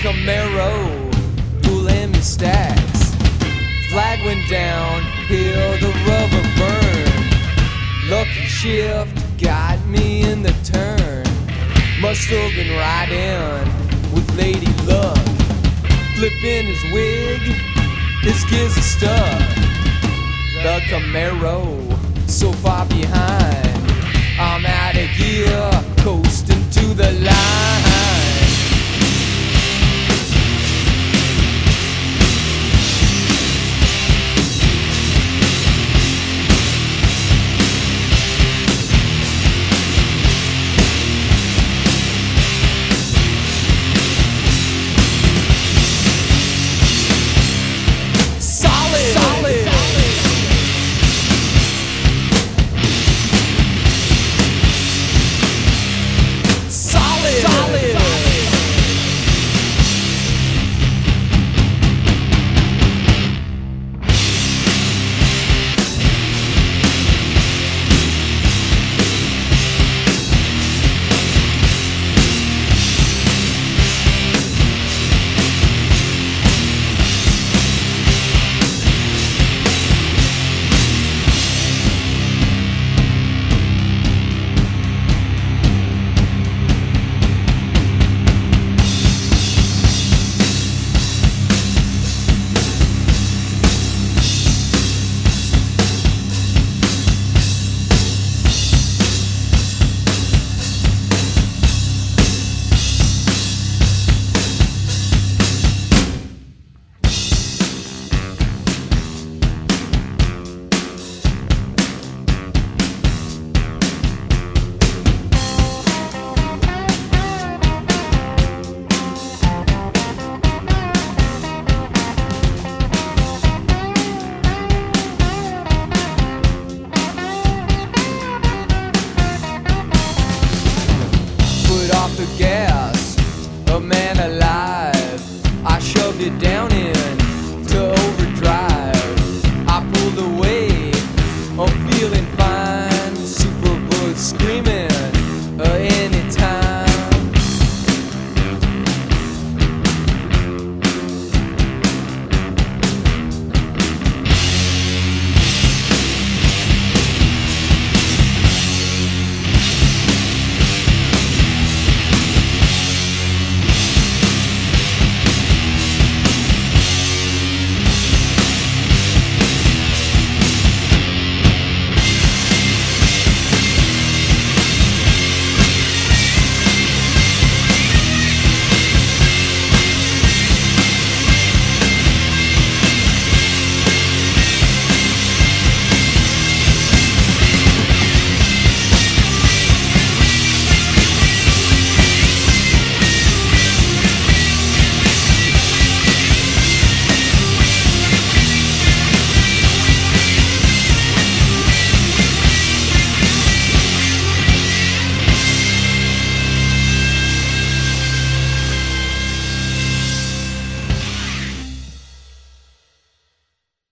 Camaro, pulling me stacks. Flag went down, hill the rubber burned. Lucky shift got me in the turn. Must have been riding with Lady Luck. Flipping his wig, his gears are stuck. The Camaro, so far behind. I'm out of gear, coasting to the line.